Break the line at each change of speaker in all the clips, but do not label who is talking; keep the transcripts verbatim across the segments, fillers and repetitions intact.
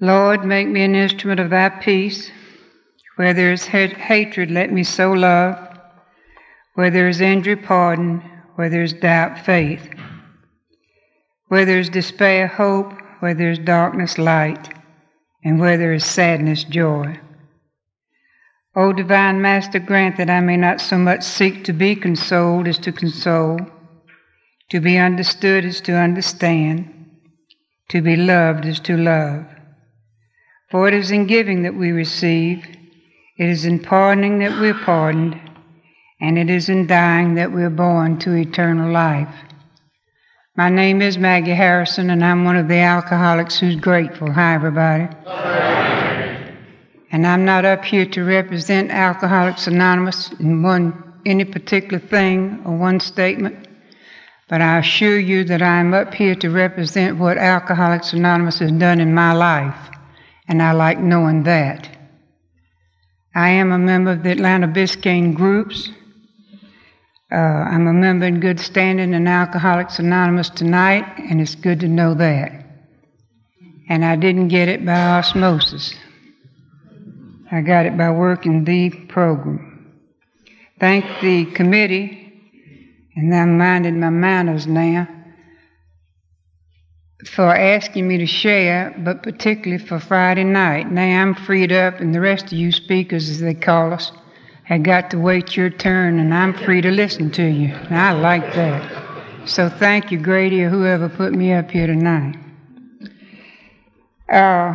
Lord, make me an instrument of thy peace. Where there is ha- hatred, let me sow love. Where there is injury, pardon. Where there is doubt, faith. Where there is despair, hope. Where there is darkness, light. And where there is sadness, joy. O divine Master, grant that I may not so much seek to be consoled as to console, to be understood as to understand, to be loved as to love. For it is in giving that we receive, it is in pardoning that we're pardoned, and it is in dying that we're born to eternal life. My name is Maggie Harrison, and I'm one of the alcoholics who's grateful. Hi, everybody. Hi. And I'm not up here to represent Alcoholics Anonymous in one any particular thing or one statement, but I assure you that I'm up here to represent what Alcoholics Anonymous has done in my life. And I like knowing that. I am a member of the Atlanta Biscayne groups. Uh, I'm a member in good standing in Alcoholics Anonymous tonight, and it's good to know that. And I didn't get it by osmosis. I got it by working the program. Thank the committee, and I'm minding my manners now, for asking me to share, but particularly for Friday night. Now I'm freed up, and the rest of you speakers, as they call us, have got to wait your turn, and I'm free to listen to you. And I like that. So thank you, Grady, or whoever put me up here tonight. Uh,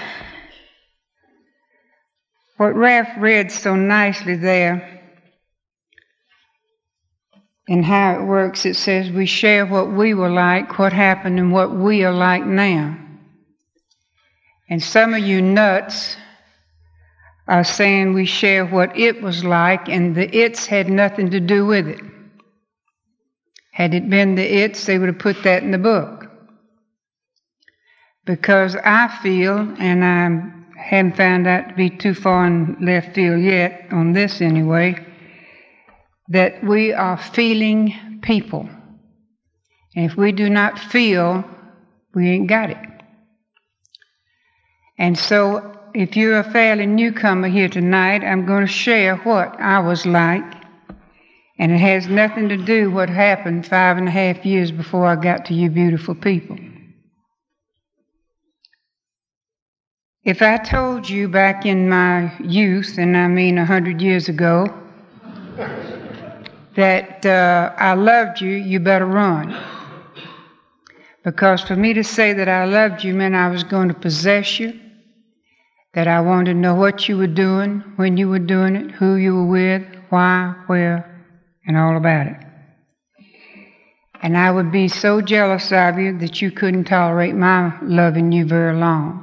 what Ralph read so nicely there, and how it works, it says we share what we were like, what happened, and what we are like now. And some of you nuts are saying we share what it was like, and the it's had nothing to do with it. Had it been the it's, they would have put that in the book. Because I feel, and I haven't found out to be too far in left field yet, on this anyway, that we are feeling people. And if we do not feel, we ain't got it. And so, if you're a fairly newcomer here tonight, I'm going to share what I was like. And it has nothing to do with what happened five and a half years before I got to you beautiful people. If I told you back in my youth, and I mean a hundred years ago, that uh, I loved you, you better run. Because for me to say that I loved you meant I was going to possess you, that I wanted to know what you were doing, when you were doing it, who you were with, why, where, and all about it. And I would be so jealous of you that you couldn't tolerate my loving you very long.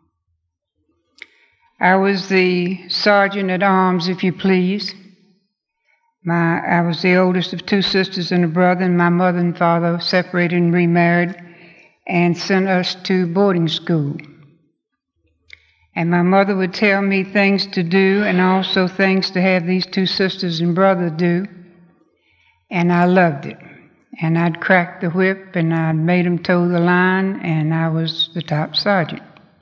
I was the sergeant at arms, if you please. My, I was the oldest of two sisters and a brother, and my mother and father separated and remarried and sent us to boarding school. And my mother would tell me things to do and also things to have these two sisters and brother do, and I loved it. And I'd crack the whip, and I'd made them toe the line, and I was the top sergeant.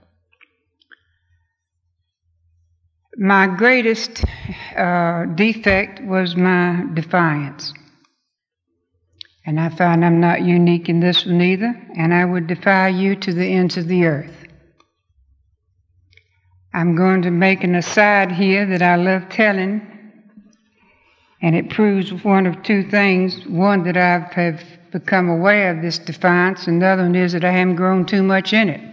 My greatest uh, defect was my defiance. And I find I'm not unique in this one either, and I would defy you to the ends of the earth. I'm going to make an aside here that I love telling, and it proves one of two things. One, that I have become aware of this defiance, and the other one is that I haven't grown too much in it.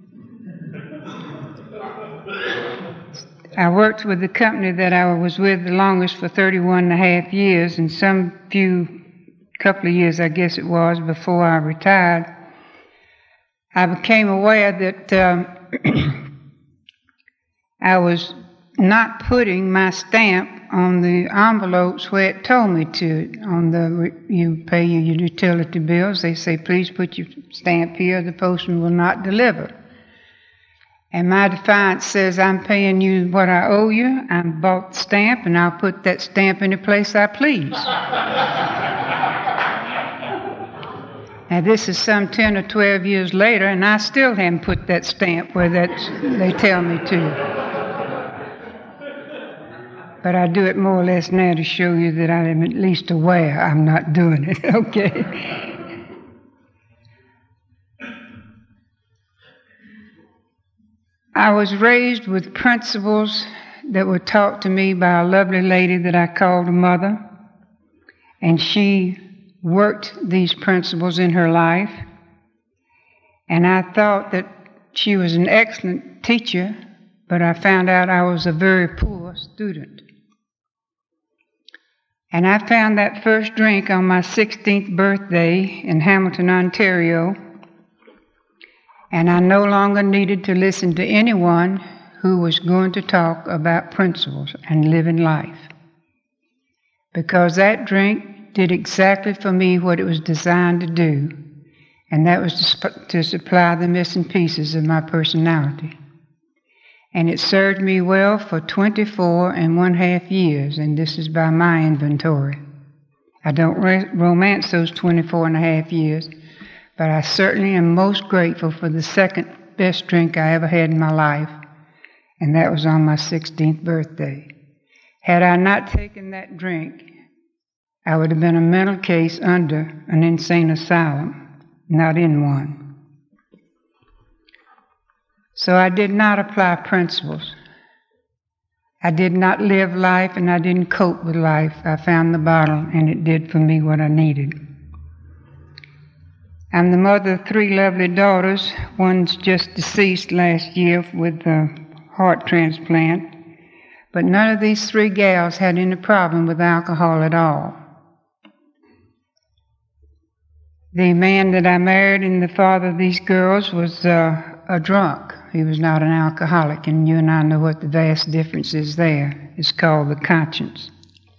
I worked with the company that I was with the longest for thirty-one and a half years, and some few, couple of years, I guess it was, before I retired, I became aware that um, I was not putting my stamp on the envelopes where it told me to. On the, you pay your utility bills, they say, please put your stamp here, the postman will not deliver. And my defiance says, I'm paying you what I owe you. I bought the stamp, and I'll put that stamp any place I please. Now this is some ten or twelve years later, and I still haven't put that stamp where that's, they tell me to. But I do it more or less now to show you that I am at least aware I'm not doing it, okay? I was raised with principles that were taught to me by a lovely lady that I called a mother, and she worked these principles in her life, and I thought that she was an excellent teacher, but I found out I was a very poor student. And I found that first drink on my sixteenth birthday in Hamilton, Ontario, and I no longer needed to listen to anyone who was going to talk about principles and living life, because that drink did exactly for me what it was designed to do, and that was to, sp- to supply the missing pieces of my personality. And it served me well for twenty-four and one half years, and this is by my inventory. I don't re- romance those twenty-four and a half years, but I certainly am most grateful for the second best drink I ever had in my life, and that was on my sixteenth birthday. Had I not taken that drink, I would have been a mental case under an insane asylum, not in one. So I did not apply principles. I did not live life, and I didn't cope with life. I found the bottle, and it did for me what I needed. I'm the mother of three lovely daughters. One's just deceased last year with a heart transplant. But none of these three gals had any problem with alcohol at all. The man that I married and the father of these girls was uh, a drunk. He was not an alcoholic, and you and I know what the vast difference is there. It's called the conscience.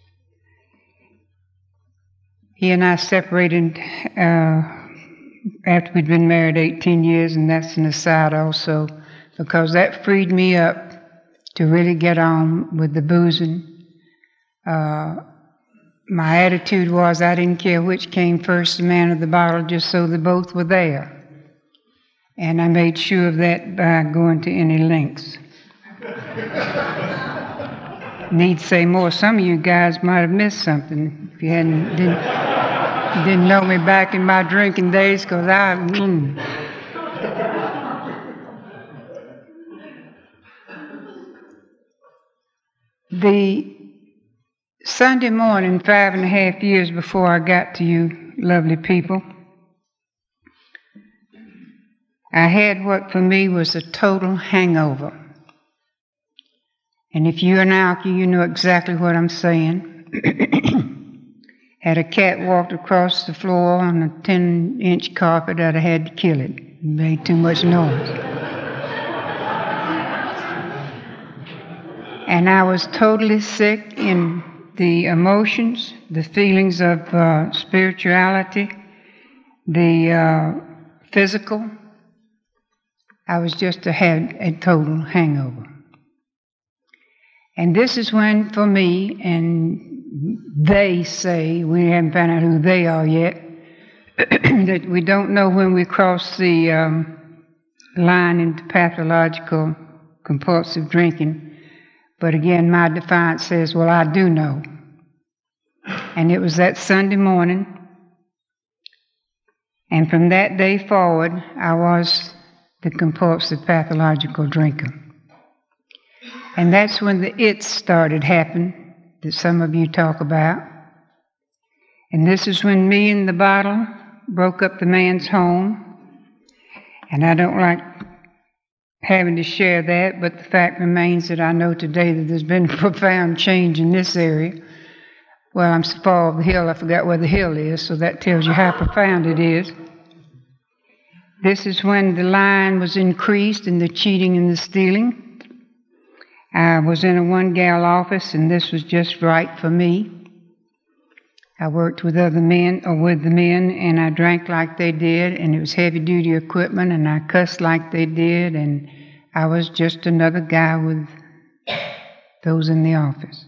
He and I separated uh, after we'd been married eighteen years, and that's an aside also, because that freed me up to really get on with the boozing. Uh, my attitude was I didn't care which came first, the man or the bottle, just so they both were there. And I made sure of that by going to any lengths. Need say more. Some of you guys might have missed something if you hadn't didn't, didn't know me back in my drinking days, because I. Mm. The Sunday morning, five and a half years before I got to you lovely people, I had what for me was a total hangover. And if you're an alky, you know exactly what I'm saying. Had a cat walked across the floor on a ten-inch carpet, I'd have had to kill it. It made too much noise. And I was totally sick in the emotions, the feelings of uh, spirituality, the uh, physical. I was just a, had a total hangover. And this is when, for me, and they say, we haven't found out who they are yet, that we don't know when we cross the um, line into pathological compulsive drinking. But again, my defiance says, well, I do know. And it was that Sunday morning, and from that day forward, I was the compulsive pathological drinker. And that's when the its started happening that some of you talk about. And this is when me and the bottle broke up the man's home. And I don't like having to share that, but the fact remains that I know today that there's been a profound change in this area. Well, I'm so far off the hill, I forgot where the hill is, so that tells you how profound it is. This is when the line was increased in the cheating and the stealing. I was in a one-gal office, and this was just right for me. I worked with other men, or with the men, and I drank like they did, and it was heavy-duty equipment, and I cussed like they did, and I was just another guy with those in the office.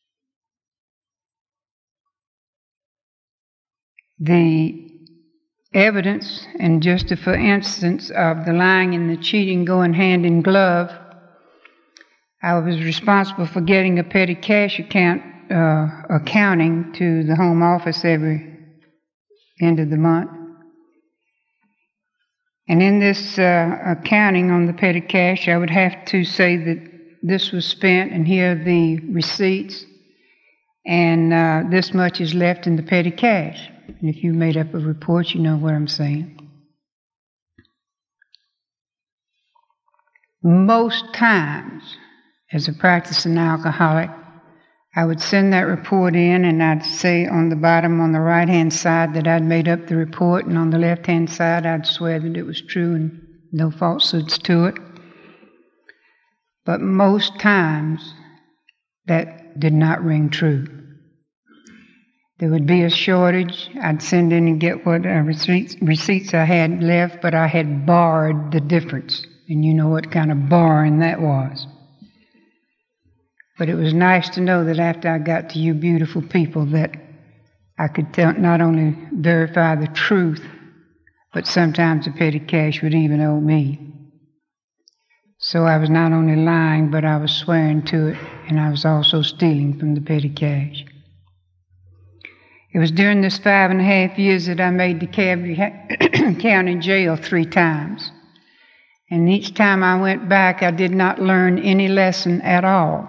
The evidence, and just for instance of the lying and the cheating going hand in glove, I was responsible for getting a petty cash account uh, accounting to the home office every end of the month. And in this uh, accounting on the petty cash, I would have to say that this was spent, and here are the receipts, and uh, this much is left in the petty cash. And if you made up a report, you know what I'm saying. Most times, as a practicing alcoholic, I would send that report in, and I'd say on the bottom on the right-hand side that I'd made up the report, and on the left-hand side I'd swear that it was true and no falsehoods to it. But most times that did not ring true. There would be a shortage. I'd send in and get what uh, receipts, receipts I had left, but I had borrowed the difference. And you know what kind of borrowing that was. But it was nice to know that after I got to you beautiful people that I could tell, not only verify the truth, but sometimes the petty cash would even owe me. So I was not only lying, but I was swearing to it, and I was also stealing from the petty cash. It was during this five and a half years that I made DeKalb County Jail three times. And each time I went back, I did not learn any lesson at all.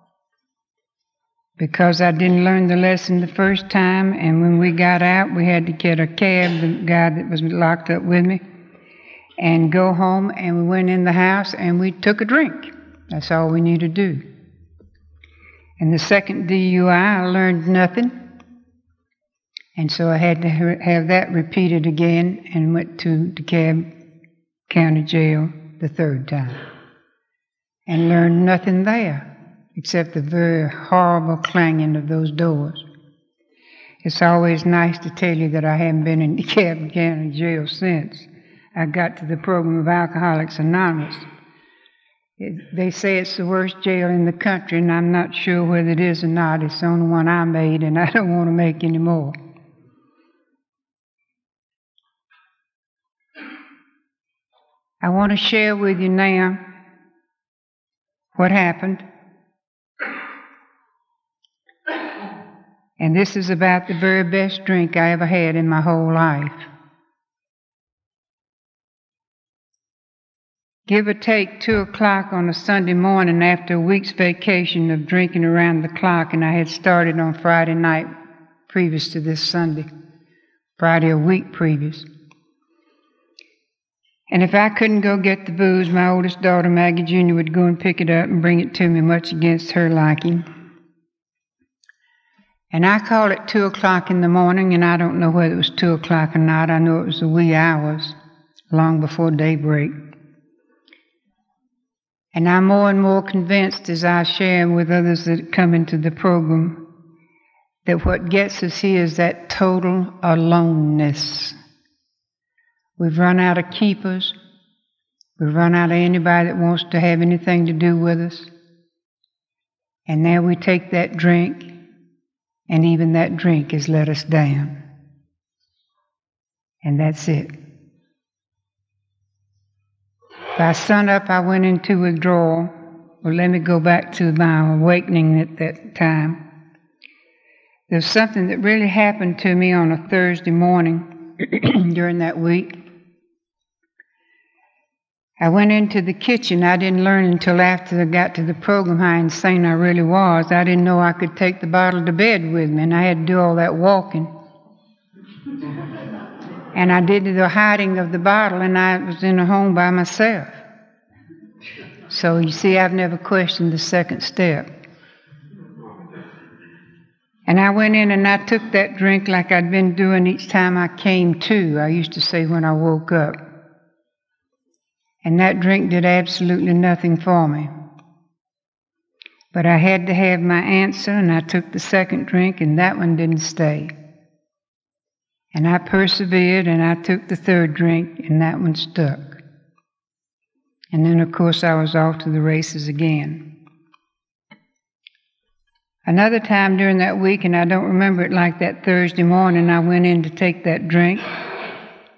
Because I didn't learn the lesson the first time, and when we got out, we had to get a cab, the guy that was locked up with me, and go home, and we went in the house, and we took a drink. That's all we needed to do. And the second D U I, I learned nothing, and so I had to have that repeated again, and went to DeKalb County Jail the third time, and learned nothing there, except the very horrible clanging of those doors. It's always nice to tell you that I haven't been in DeKalb County Jail since I got to the program of Alcoholics Anonymous. It, they say it's the worst jail in the country, and I'm not sure whether it is or not. It's the only one I made, and I don't want to make any more. I want to share with you now what happened. And this is about the very best drink I ever had in my whole life. Give or take two o'clock on a Sunday morning after a week's vacation of drinking around the clock, and I had started on Friday night previous to this Sunday, Friday a week previous. And if I couldn't go get the booze, my oldest daughter, Maggie Junior, would go and pick it up and bring it to me, much against her liking. And I call it two o'clock in the morning, and I don't know whether it was two o'clock or not. I know it was the wee hours, long before daybreak. And I'm more and more convinced as I share with others that come into the program that what gets us here is that total aloneness. We've run out of keepers. We've run out of anybody that wants to have anything to do with us. And now we take that drink, and even that drink has let us down. And that's it. By sunup, I went into withdrawal. Well, let me go back to my awakening at that time. There was something that really happened to me on a Thursday morning during that week. I went into the kitchen. I didn't learn until after I got to the program how insane I really was. I didn't know I could take the bottle to bed with me, and I had to do all that walking. And I did the hiding of the bottle, and I was in a home by myself. So you see, I've never questioned the second step. And I went in and I took that drink like I'd been doing each time I came to. I used to say when I woke up. And that drink did absolutely nothing for me. But I had to have my answer, and I took the second drink, and that one didn't stay. And I persevered, and I took the third drink, and that one stuck. And then, of course, I was off to the races again. Another time during that week, and I don't remember it like that Thursday morning, I went in to take that drink,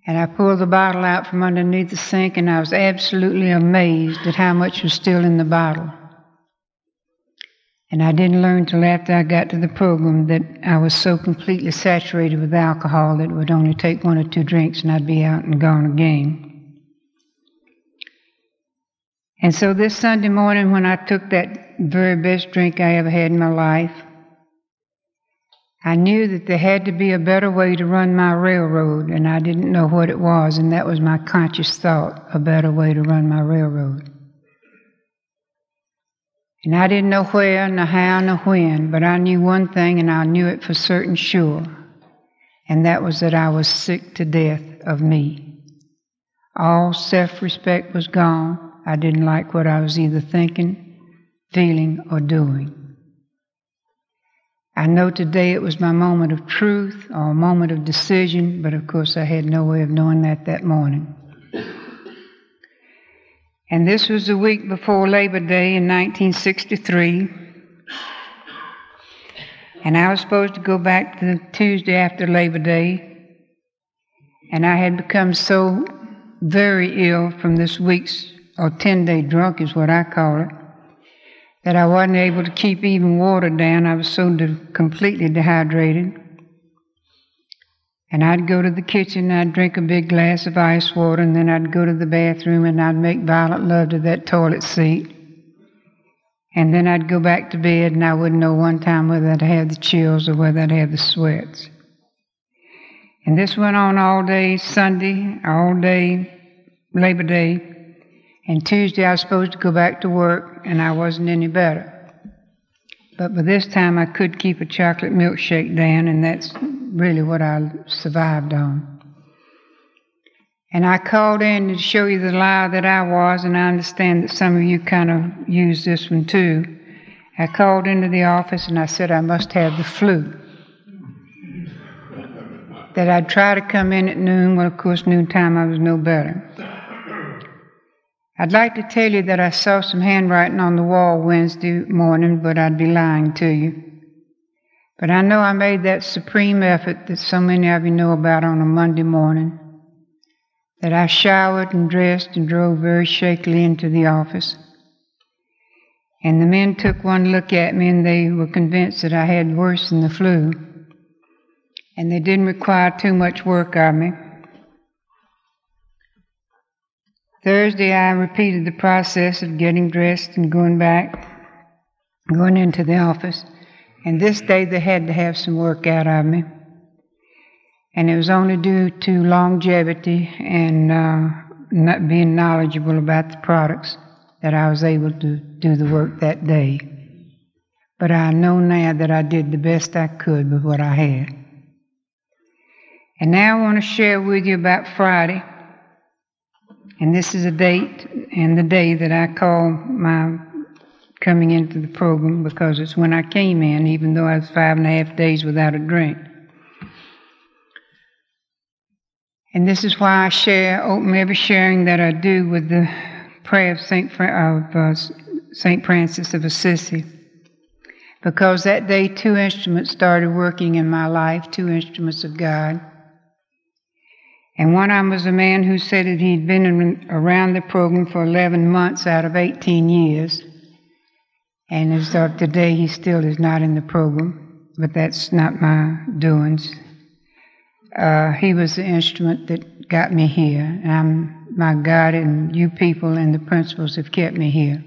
And I pulled the bottle out from underneath the sink, and I was absolutely amazed at how much was still in the bottle. And I didn't learn till after I got to the program that I was so completely saturated with alcohol that it would only take one or two drinks and I'd be out and gone again. And so this Sunday morning when I took that very best drink I ever had in my life, I knew that there had to be a better way to run my railroad, and I didn't know what it was, and that was my conscious thought, a better way to run my railroad. And I didn't know where, nor how, nor when, but I knew one thing, and I knew it for certain sure, and that was that I was sick to death of me. All self-respect was gone. I didn't like what I was either thinking, feeling, or doing. I know today it was my moment of truth or a moment of decision, but of course I had no way of knowing that that morning. And this was the week before Labor Day in nineteen sixty-three. And I was supposed to go back the Tuesday after Labor Day. And I had become so very ill from this week's, or ten-day drunk is what I call it, that I wasn't able to keep even water down. I was so de- completely dehydrated. And I'd go to the kitchen, and I'd drink a big glass of ice water, and then I'd go to the bathroom, and I'd make violent love to that toilet seat. And then I'd go back to bed, and I wouldn't know one time whether I'd have the chills or whether I'd have the sweats. And this went on all day Sunday, all day Labor Day. And Tuesday I was supposed to go back to work, and I wasn't any better. But by this time I could keep a chocolate milkshake down, and that's really what I survived on. And I called in to show you the liar that I was, and I understand that some of you kind of use this one too. I called into the office and I said I must have the flu. That I'd try to come in at noon. Well, of course, noontime I was no better. I'd like to tell you that I saw some handwriting on the wall Wednesday morning, but I'd be lying to you. But I know I made that supreme effort that so many of you know about on a Monday morning, that I showered and dressed and drove very shakily into the office. And the men took one look at me, and they were convinced that I had worse than the flu. And they didn't require too much work of me. Thursday, I repeated the process of getting dressed and going back, going into the office. And this day, they had to have some work out of me. And it was only due to longevity and uh, not being knowledgeable about the products that I was able to do the work that day. But I know now that I did the best I could with what I had. And now I want to share with you about Friday. And this is a date and the day that I call my coming into the program, because it's when I came in, even though I was five and a half days without a drink. And this is why I share, open every sharing that I do with the prayer of Saint Fra- of uh, Saint Francis of Assisi, because that day two instruments started working in my life, two instruments of God. And one of them was a man who said that he'd been in, around the program for eleven months out of eighteen years. And as of today, he still is not in the program, but that's not my doings. Uh, he was the instrument that got me here. And I'm, my God and you people and the principals have kept me here.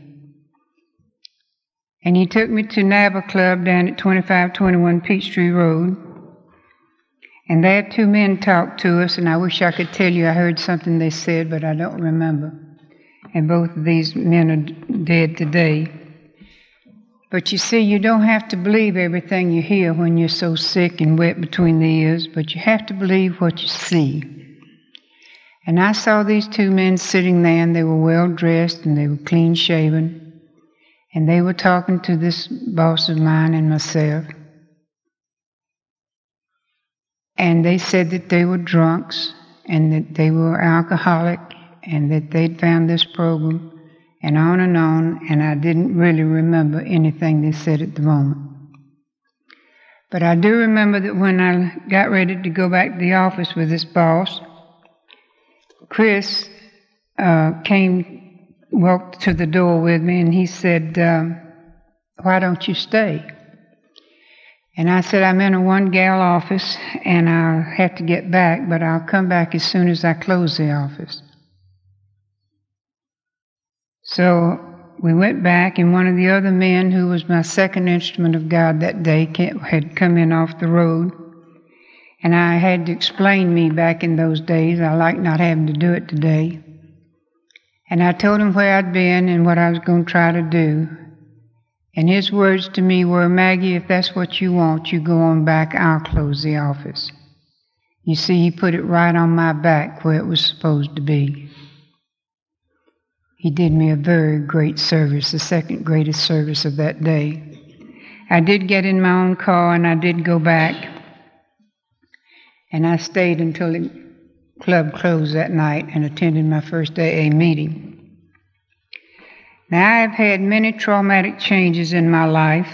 And he took me to Nava Club down at twenty-five twenty-one Peachtree Road. And there two men talked to us, and I wish I could tell you I heard something they said, but I don't remember. And both of these men are dead today. But you see, you don't have to believe everything you hear when you're so sick and wet between the ears, but you have to believe what you see. And I saw these two men sitting there, and they were well dressed, and they were clean shaven, and they were talking to this boss of mine and myself. And they said that they were drunks and that they were alcoholic and that they'd found this program, and on and on, and I didn't really remember anything they said at the moment. But I do remember that when I got ready to go back to the office with this boss, Chris uh, came, walked to the door with me, and he said, um, why don't you stay? And I said, I'm in a one-gal office, and I'll have to get back, but I'll come back as soon as I close the office. So we went back, and one of the other men, who was my second instrument of God that day, came, had come in off the road. And I had to explain me back in those days. I like not having to do it today. And I told him where I'd been and what I was going to try to do. And his words to me were, Maggie, if that's what you want, you go on back, I'll close the office. You see, he put it right on my back where it was supposed to be. He did me a very great service, the second greatest service of that day. I did get in my own car and I did go back. And I stayed until the club closed that night and attended my first A A meeting. Now, I have had many traumatic changes in my life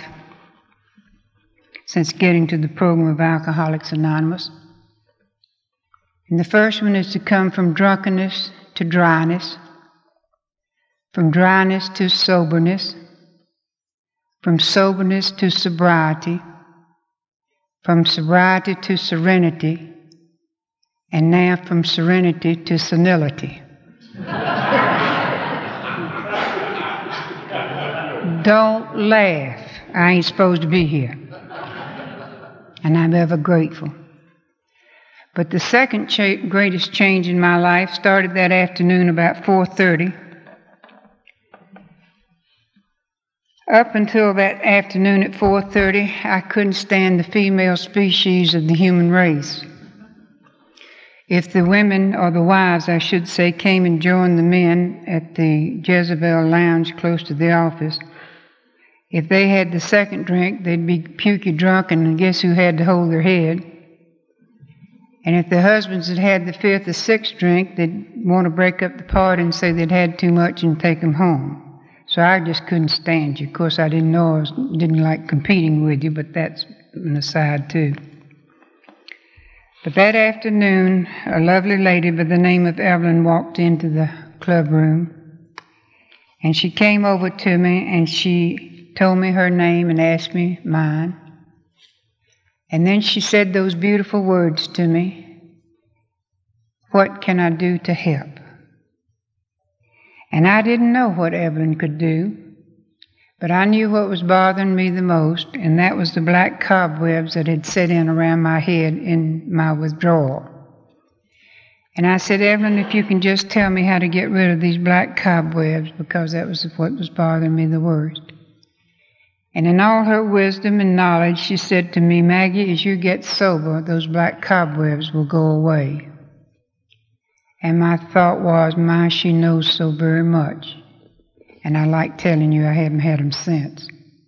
since getting to the program of Alcoholics Anonymous. And the first one is to come from drunkenness to dryness, from dryness to soberness, from soberness to sobriety, from sobriety to serenity, and now from serenity to senility. Don't laugh. I ain't supposed to be here. And I'm ever grateful. But the second cha- greatest change in my life started that afternoon about four thirty. Up until that afternoon at four thirty, I couldn't stand the female species of the human race. If the women, or the wives, I should say, came and joined the men at the Jezebel Lounge close to the office, if they had the second drink, they'd be pukey drunk, and guess who had to hold their head? And if the husbands had had the fifth or sixth drink, they'd want to break up the party and say they'd had too much and take them home. So I just couldn't stand you. Of course, I didn't know I was, didn't like competing with you, but that's an aside too. But that afternoon, a lovely lady by the name of Evelyn walked into the club room, and she came over to me and she told me her name and asked me mine. And then she said those beautiful words to me, what can I do to help? And I didn't know what Evelyn could do, but I knew what was bothering me the most, and that was the black cobwebs that had set in around my head in my withdrawal. And I said, Evelyn, if you can just tell me how to get rid of these black cobwebs, because that was what was bothering me the worst. And in all her wisdom and knowledge, she said to me, Maggie, as you get sober, those black cobwebs will go away. And my thought was, my, she knows so very much. And I like telling you, I haven't had them since.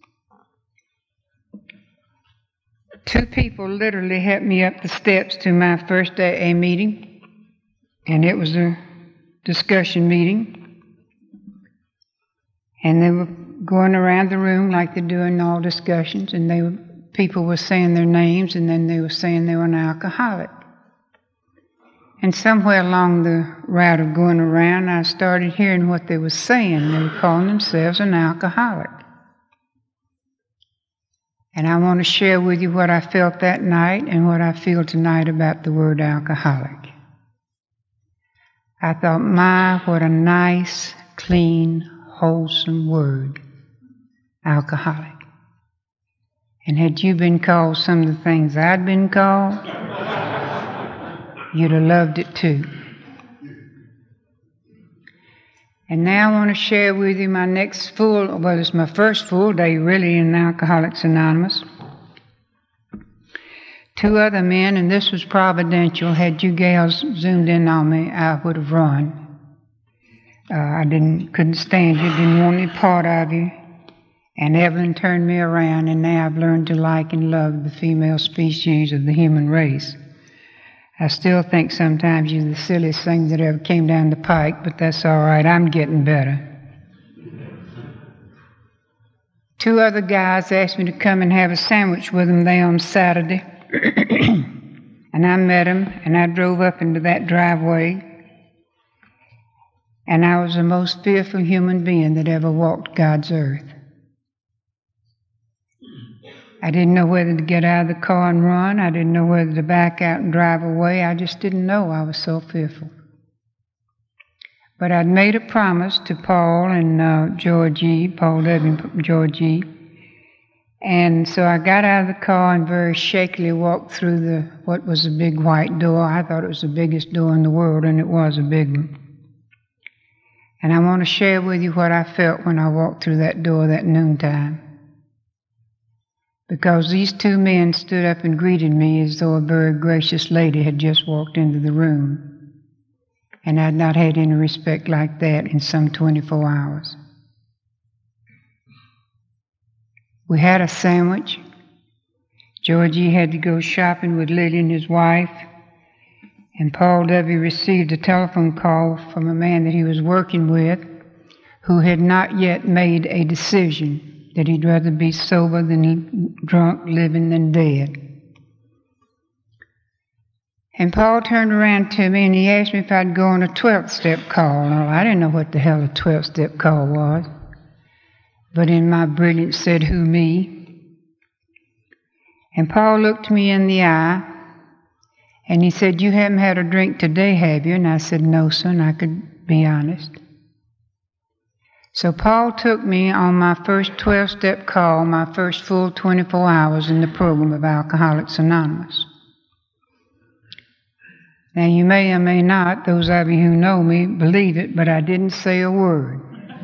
Two people literally helped me up the steps to my first A A meeting. And it was a discussion meeting. And they were going around the room like they do in all discussions. And they were, people were saying their names, and then they were saying they were an alcoholic. And somewhere along the route of going around, I started hearing what they were saying. They were calling themselves an alcoholic. And I want to share with you what I felt that night and what I feel tonight about the word alcoholic. I thought, my, what a nice, clean, wholesome word, alcoholic. And had you been called some of the things I'd been called, you'd have loved it too. And now I want to share with you my next full, well, it's my first full day really in Alcoholics Anonymous. Two other men, and this was providential. Had you gals zoomed in on me, I would have run. Uh, I didn't, couldn't stand you, didn't want any part of you. And Evelyn turned me around, and now I've learned to like and love the female species of the human race. I still think sometimes you're the silliest thing that ever came down the pike, but that's all right. I'm getting better. Two other guys asked me to come and have a sandwich with them there on Saturday. And I met them, and I drove up into that driveway. And I was the most fearful human being that ever walked God's earth. I didn't know whether to get out of the car and run. I didn't know whether to back out and drive away. I just didn't know. I was so fearful. But I'd made a promise to Paul and uh, Georgie, Paul W. and Georgie. And so I got out of the car and very shakily walked through the what was a big white door. I thought it was the biggest door in the world, and it was a big one. And I want to share with you what I felt when I walked through that door that noontime. Because these two men stood up and greeted me as though a very gracious lady had just walked into the room. And I'd not had any respect like that in some twenty-four hours. We had a sandwich. Georgie had to go shopping with Lily and his wife. And Paul W. received a telephone call from a man that he was working with who had not yet made a decision that he'd rather be sober than drunk, living than dead. And Paul turned around to me and he asked me if I'd go on a twelve-step call. Now, I didn't know what the hell a twelve-step call was. But in my brilliance said, who, me? And Paul looked me in the eye and he said, you haven't had a drink today, have you? And I said, no, sir, and I could be honest. So Paul took me on my first twelve-step call, my first full twenty-four hours in the program of Alcoholics Anonymous. Now, you may or may not, those of you who know me, believe it, but I didn't say a word.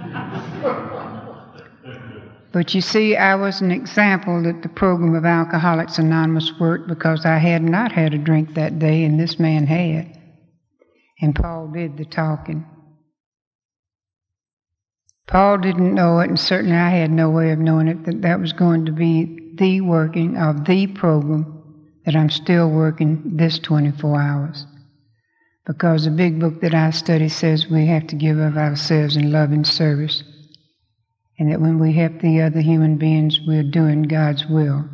But you see, I was an example that the program of Alcoholics Anonymous worked because I had not had a drink that day, and this man had. And Paul did the talking. Paul didn't know it, and certainly I had no way of knowing it, that that was going to be the working of the program that I'm still working this twenty-four hours. Because the big book that I study says we have to give of ourselves in love and service. And that when we help the other human beings, we're doing God's will.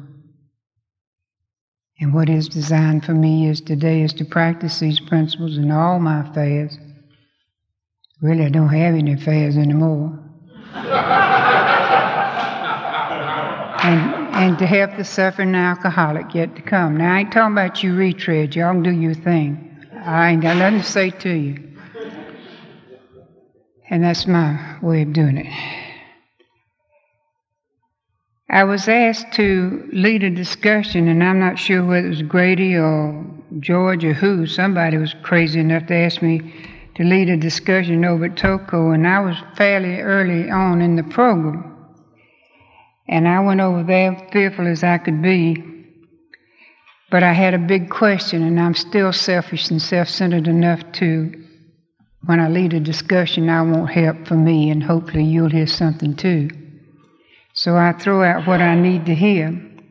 And what is designed for me is today is to practice these principles in all my affairs. Really, I don't have any affairs anymore. and, and to help the suffering alcoholic yet to come. Now, I ain't talking about you retreads. Y'all can do your thing. I ain't got nothing to say to you. And that's my way of doing it. I was asked to lead a discussion, and I'm not sure whether it was Grady or George or who. Somebody was crazy enough to ask me to lead a discussion over at Toko, and I was fairly early on in the program. And I went over there fearful as I could be, but I had a big question, and I'm still selfish and self-centered enough to, when I lead a discussion, I want help for me, and hopefully you'll hear something too. So I threw out what I need to hear.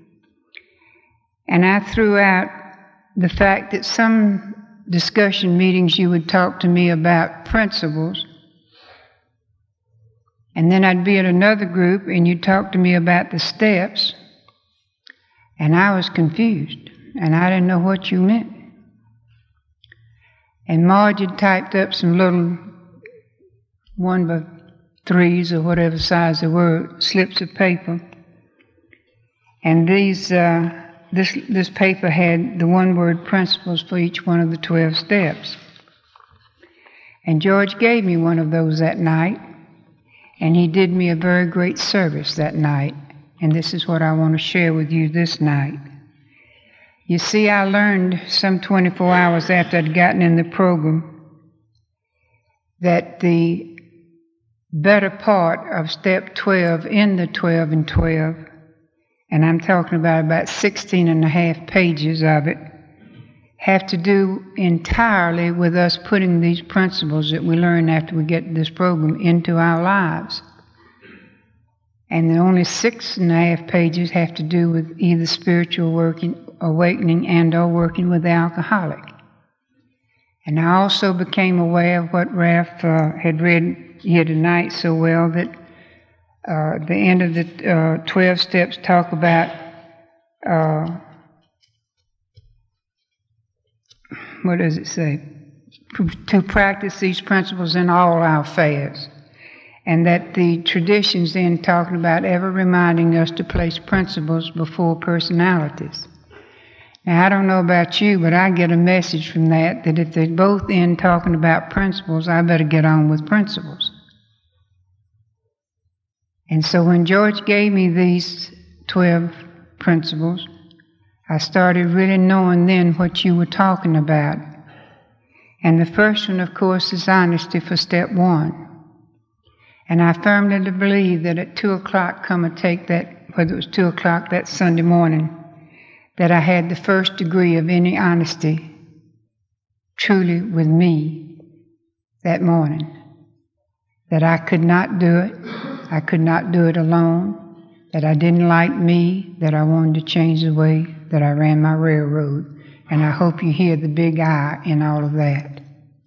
And I threw out the fact that some discussion meetings you would talk to me about principles, and then I'd be at another group and you'd talk to me about the steps, and I was confused, and I didn't know what you meant. And Marge had typed up some little one by threes or whatever size they were, slips of paper. And these, uh, this, this paper had the one-word principles for each one of the twelve steps. And George gave me one of those that night, and he did me a very great service that night. And this is what I want to share with you this night. You see, I learned some twenty-four hours after I'd gotten in the program that the better part of step twelve in the twelve and twelve, and I'm talking about about sixteen and a half pages of it, have to do entirely with us putting these principles that we learn after we get this program into our lives. And the only six and a half pages have to do with either spiritual working, awakening and or working with the alcoholic. And I also became aware of what Ralph uh, had read here tonight so well, that uh, the end of the uh, twelve steps talk about uh, what does it say? to practice these principles in all our affairs. And that the traditions then talking about ever reminding us to place principles before personalities. Now, I don't know about you, but I get a message from that, that if they both end talking about principles, I better get on with principles. And so when George gave me these twelve principles, I started really knowing then what you were talking about. And the first one, of course, is honesty for step one. And I firmly believe that at two o'clock, come and take that, whether it was two o'clock that Sunday morning, that I had the first degree of any honesty truly with me that morning. That I could not do it. I could not do it alone. That I didn't like me. That I wanted to change the way that I ran my railroad. And I hope you hear the big I in all of that.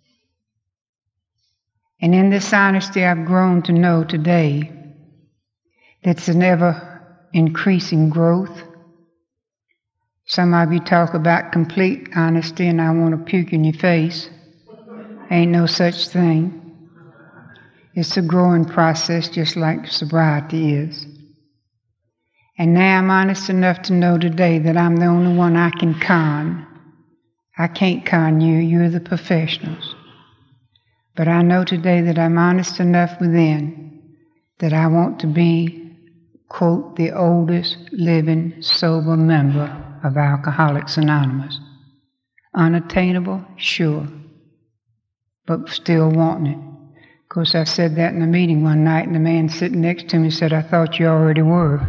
And in this honesty, I've grown to know today that's an ever-increasing growth. Some of you talk about complete honesty, and I want to puke in your face. Ain't no such thing. It's a growing process, just like sobriety is. And now I'm honest enough to know today that I'm the only one I can con. I can't con you, you're the professionals. But I know today that I'm honest enough within that I want to be, quote, the oldest living sober member of Alcoholics Anonymous. Unattainable, sure, but still wanting it. Of course, I said that in a meeting one night, and the man sitting next to me said, I thought you already were.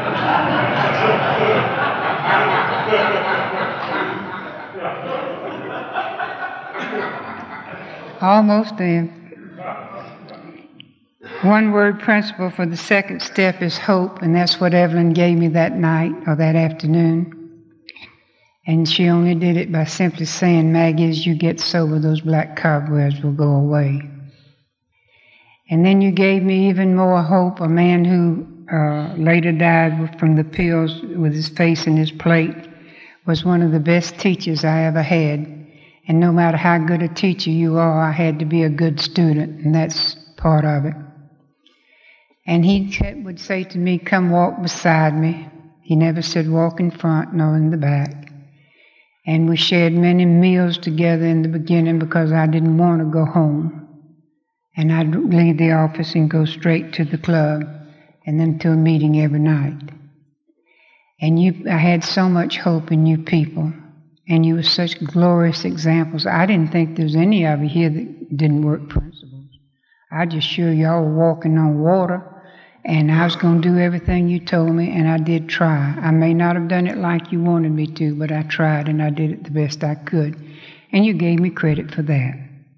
Almost there. One word principle for the second step is hope, and that's what Evelyn gave me that night or that afternoon. And she only did it by simply saying, Maggie, as you get sober, those black cobwebs will go away. And then you gave me even more hope. A man who uh, later died from the pills with his face in his plate was one of the best teachers I ever had. And no matter how good a teacher you are, I had to be a good student, and that's part of it. And he would say to me, come walk beside me. He never said walk in front nor in the back. And we shared many meals together in the beginning because I didn't want to go home. And I'd leave the office and go straight to the club, and then to a meeting every night. And you, I had so much hope in you people. And you were such glorious examples. I didn't think there was any of you here that didn't work principles. I just sure y'all were walking on water, and I was going to do everything you told me, and I did try. I may not have done it like you wanted me to, but I tried, and I did it the best I could. And you gave me credit for that.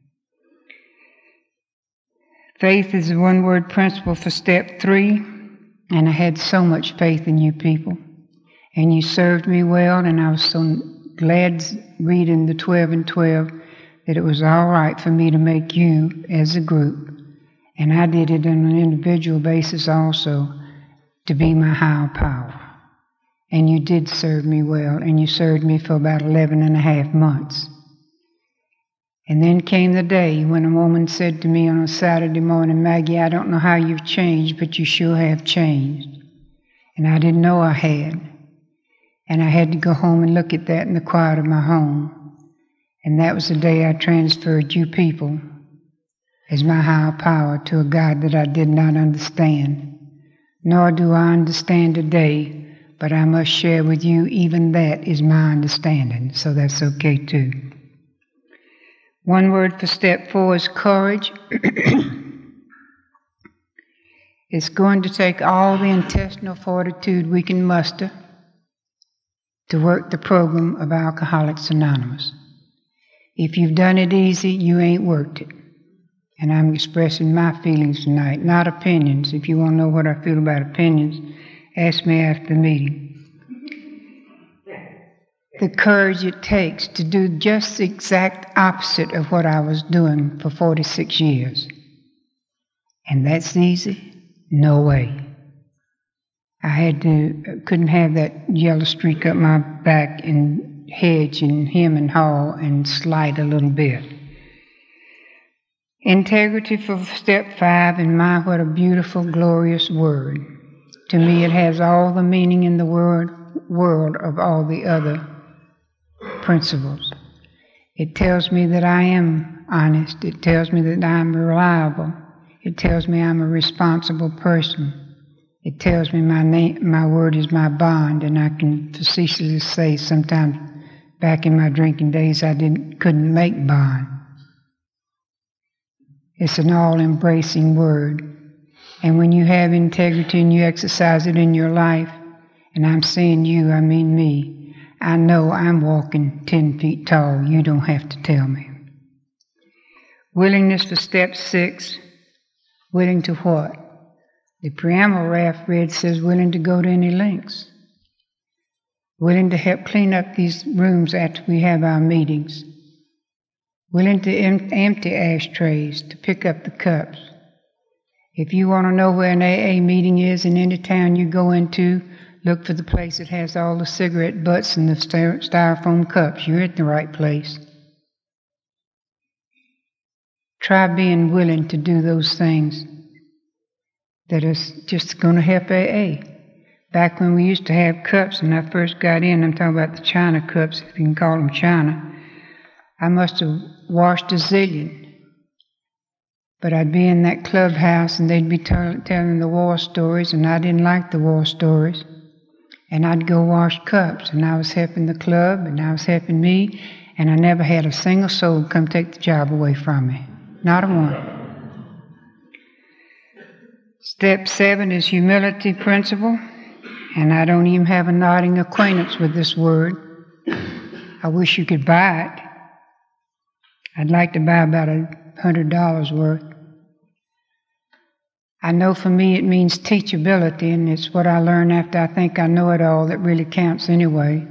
Faith is a one-word principle for step three, and I had so much faith in you people. And you served me well, and I was so glad reading the twelve and twelve that it was all right for me to make you as a group, and I did it on an individual basis also, to be my higher power. And you did serve me well, and you served me for about eleven and a half months. And then came the day when a woman said to me on a Saturday morning, Maggie, I don't know how you've changed, but you sure have changed. And I didn't know I had. And I had to go home and look at that in the quiet of my home. And that was the day I transferred you people as my higher power to a God that I did not understand. Nor do I understand today, but I must share with you even that is my understanding, so that's okay too. One word for step four is courage. It's going to take all the intestinal fortitude we can muster to work the program of Alcoholics Anonymous. If you've done it easy, you ain't worked it. And I'm expressing my feelings tonight, not opinions. If you want to know what I feel about opinions, ask me after the meeting. The courage it takes to do just the exact opposite of what I was doing for forty-six years. And that's easy? No way. I had to, couldn't have that yellow streak up my back and hedge and hem and haw and slide a little bit. Integrity for step five, and my, what a beautiful, glorious word. To me, it has all the meaning in the word, world of all the other principles. It tells me that I am honest. It tells me that I'm reliable. It tells me I'm a responsible person. It tells me my name, my word is my bond, and I can facetiously say sometimes back in my drinking days I didn't couldn't make bond. It's an all-embracing word. And when you have integrity and you exercise it in your life, and I'm saying you, I mean me, I know I'm walking ten feet tall. You don't have to tell me. Willingness for step six. Willing to what? The preamble Ralph read says willing to go to any lengths. Willing to help clean up these rooms after we have our meetings. Willing to em- empty ashtrays, to pick up the cups. If you want to know where an A A meeting is in any town you go into, look for the place that has all the cigarette butts and the styro- styrofoam cups. You're at the right place. Try being willing to do those things that are just going to help A A. Back when we used to have cups, and I first got in, I'm talking about the China cups, if you can call them China, I must have washed a zillion. But I'd be in that clubhouse, and they'd be t- telling the war stories, and I didn't like the war stories. And I'd go wash cups, and I was helping the club, and I was helping me, and I never had a single soul come take the job away from me. Not a one. Step seven is humility principle, and I don't even have a nodding acquaintance with this word. I wish you could buy it. I'd like to buy about a hundred dollars worth. I know for me it means teachability, and it's what I learn after I think I know it all that really counts anyway.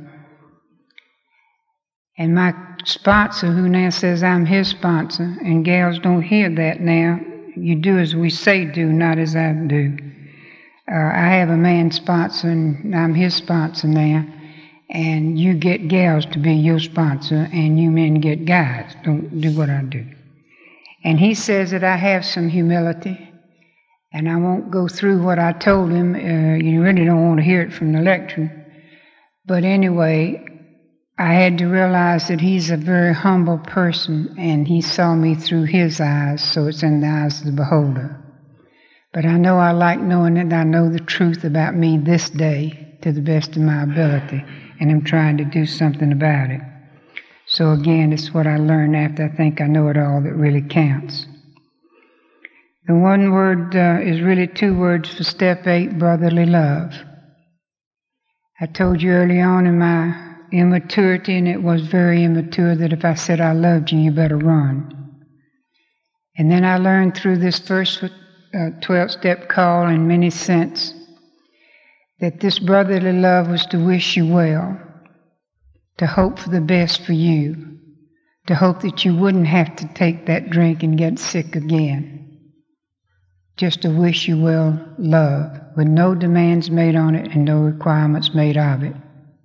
And my sponsor, who now says I'm his sponsor, and gals don't hear that now. You do as we say do, not as I do. Uh, I have a man sponsor, and I'm his sponsor now. And you get gals to be your sponsor, and you men get guys. Don't do what I do. And he says that I have some humility. And I won't go through what I told him. Uh, you really don't want to hear it from the lectern. But anyway, I had to realize that he's a very humble person, and he saw me through his eyes, so it's in the eyes of the beholder. But I know I like knowing that I know the truth about me this day to the best of my ability, and I'm trying to do something about it. So again, it's what I learned after I think I know it all that really counts. The one word uh, is really two words for step eight, brotherly love. I told you early on in my immaturity, and it was very immature, that if I said I loved you, you better run. And then I learned through this first uh, twelve-step call in many sense that this brotherly love was to wish you well, to hope for the best for you, to hope that you wouldn't have to take that drink and get sick again. Just to wish you well love, with no demands made on it and no requirements made of it.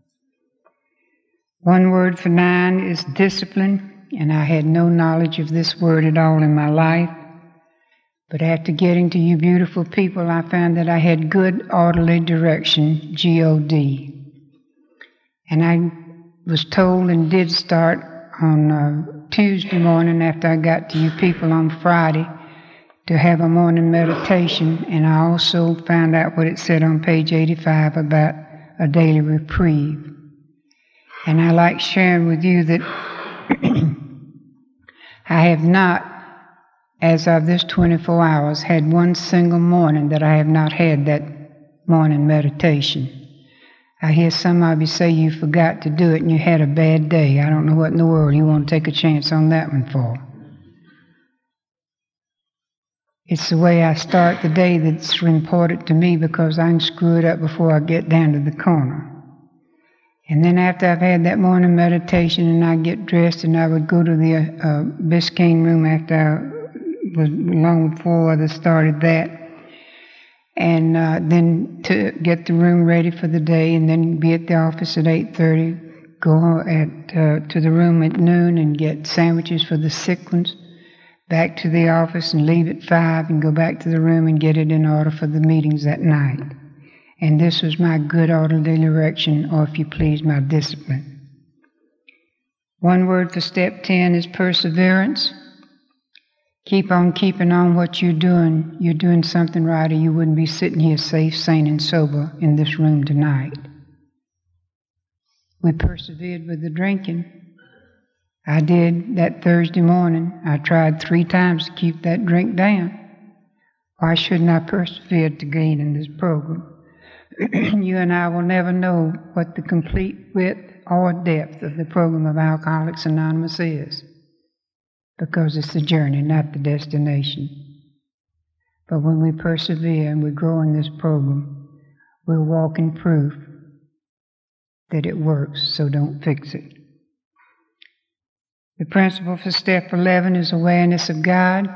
One word for nine is discipline, and I had no knowledge of this word at all in my life. But after getting to you beautiful people, I found that I had good orderly direction, G O D. And I was told and did start on uh, Tuesday morning after I got to you people on Friday to have a morning meditation, and I also found out what it said on page eighty-five about a daily reprieve. And I like sharing with you that I have not, as of this twenty-four hours, had one single morning that I have not had that morning meditation. I hear some of you say you forgot to do it and you had a bad day. I don't know what in the world you want to take a chance on that one for. It's the way I start the day that's important to me, because I can screw it up before I get down to the corner. And then after I've had that morning meditation and I get dressed, and I would go to the uh, Biscayne room after I was, long before others started that, and uh, then to get the room ready for the day, and then be at the office at eight thirty, go at uh, to the room at noon and get sandwiches for the sick ones, back to the office and leave at five and go back to the room and get it in order for the meetings that night. And this was my good orderly direction, or if you please, my discipline. One word for step ten is perseverance. Keep on keeping on what you're doing. You're doing something right, or you wouldn't be sitting here safe, sane, and sober in this room tonight. We persevered with the drinking. I did that Thursday morning. I tried three times to keep that drink down. Why shouldn't I persevere to gain in this program? You and I will never know what the complete width or depth of the program of Alcoholics Anonymous is, because it's the journey, not the destination. But when we persevere and we grow in this program, we'll walk in proof that it works, so don't fix it. The principle for step eleven is awareness of God.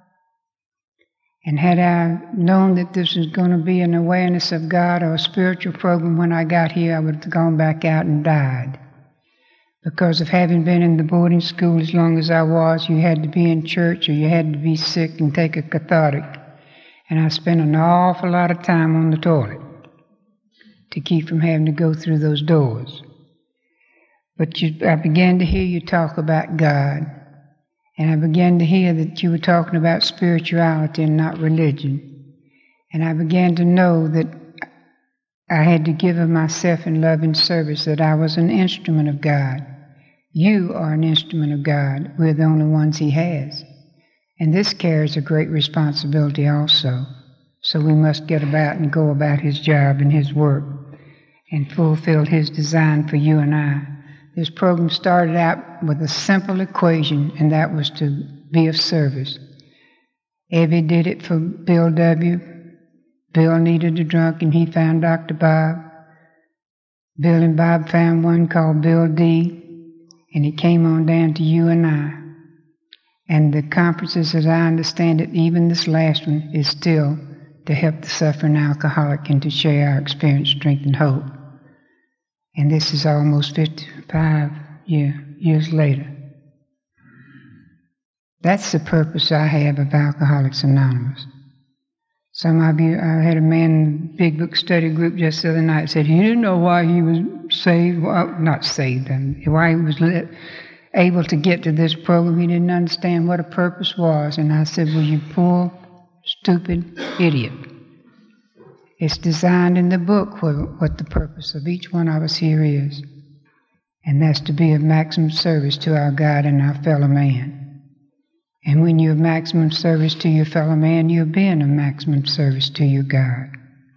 And had I known that this was going to be an awareness of God or a spiritual program when I got here, I would have gone back out and died. Because of having been in the boarding school as long as I was, you had to be in church or you had to be sick and take a cathartic. And I spent an awful lot of time on the toilet to keep from having to go through those doors. But you, I began to hear you talk about God. And I began to hear that you were talking about spirituality and not religion. And I began to know that I had to give of myself in love and service, that I was an instrument of God. You are an instrument of God. We're the only ones He has. And this carries a great responsibility also. So we must get about and go about His job and His work and fulfill His design for you and I. This program started out with a simple equation, and that was to be of service. Evie did it for Bill W. Bill needed a drunk, and he found Doctor Bob. Bill and Bob found one called Bill D., and it came on down to you and I. And the conferences, as I understand it, even this last one, is still to help the suffering alcoholic and to share our experience, strength, and hope. And this is almost fifty-five year, years later. That's the purpose I have of Alcoholics Anonymous. Some of you, I had a man in the Big Book Study Group just the other night said he didn't know why he was saved, well, not saved, and why he was lit, able to get to this program. He didn't understand what a purpose was. And I said, well, you poor, stupid idiot. It's designed in the book what, what the purpose of each one of us here is. And that's to be of maximum service to our God and our fellow man. And when you're of maximum service to your fellow man, you're being of maximum service to your God.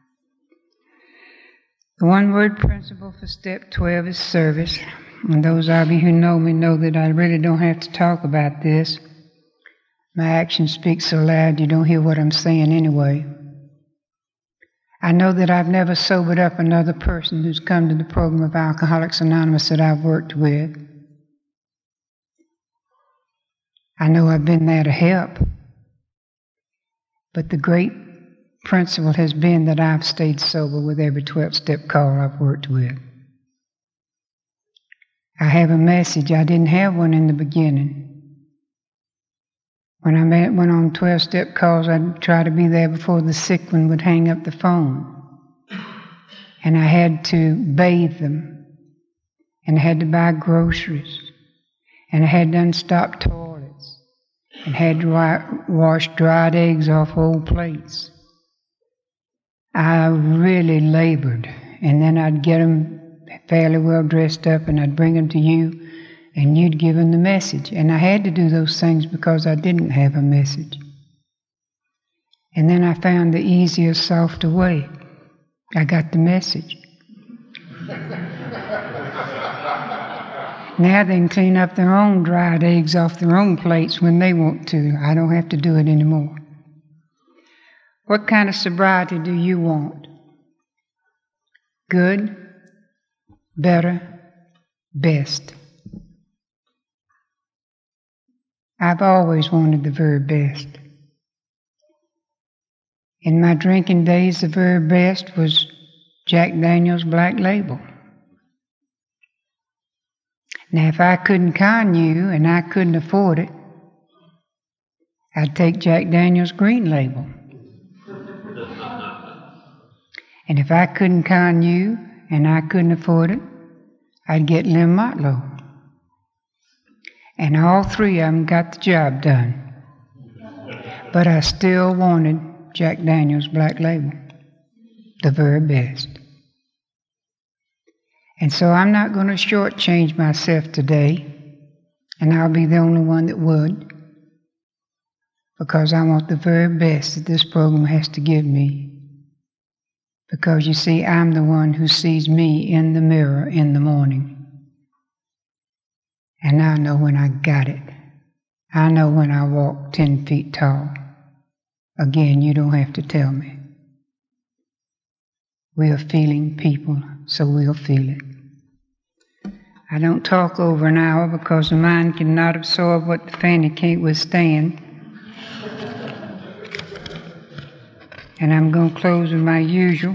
The one-word principle for step twelve is service. And those of you who know me know that I really don't have to talk about this. My action speaks so loud you don't hear what I'm saying anyway. I know that I've never sobered up another person who's come to the program of Alcoholics Anonymous that I've worked with. I know I've been there to help. But the great principle has been that I've stayed sober with every twelve-step call I've worked with. I have a message. I didn't have one in the beginning. When I went on twelve-step calls, I'd try to be there before the sick one would hang up the phone. And I had to bathe them. And I had to buy groceries. And I had to unstop toilets. And had to wash dried eggs off old plates. I really labored. And then I'd get them fairly well dressed up and I'd bring them to you. And you'd give them the message. And I had to do those things because I didn't have a message. And then I found the easier, softer way. I got the message. Now they can clean up their own dried eggs off their own plates when they want to. I don't have to do it anymore. What kind of sobriety do you want? Good, better, best. I've always wanted the very best. In my drinking days, the very best was Jack Daniel's Black Label. Now, if I couldn't con you and I couldn't afford it, I'd take Jack Daniel's Green Label. And if I couldn't con you and I couldn't afford it, I'd get Lim Motlow. And all three of them got the job done. But I still wanted Jack Daniel's Black Label, the very best. And so I'm not going to shortchange myself today, and I'll be the only one that would, because I want the very best that this program has to give me. Because you see, I'm the one who sees me in the mirror in the morning. And I know when I got it. I know when I walk ten feet tall. Again, you don't have to tell me. We are feeling people, so we'll feel it. I don't talk over an hour because the mind cannot absorb what the fanny can't withstand. And I'm going to close with my usual.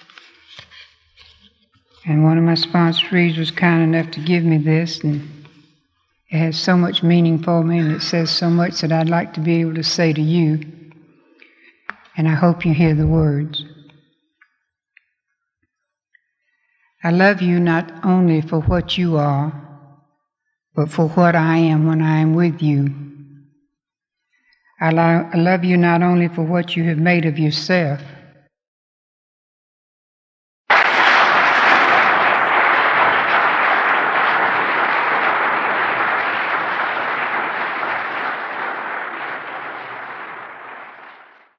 And one of my sponsorees was kind enough to give me this, and it has so much meaning for me, and it says so much that I'd like to be able to say to you. And I hope you hear the words. I love you not only for what you are, but for what I am when I am with you. I, lo- I love you not only for what you have made of yourself,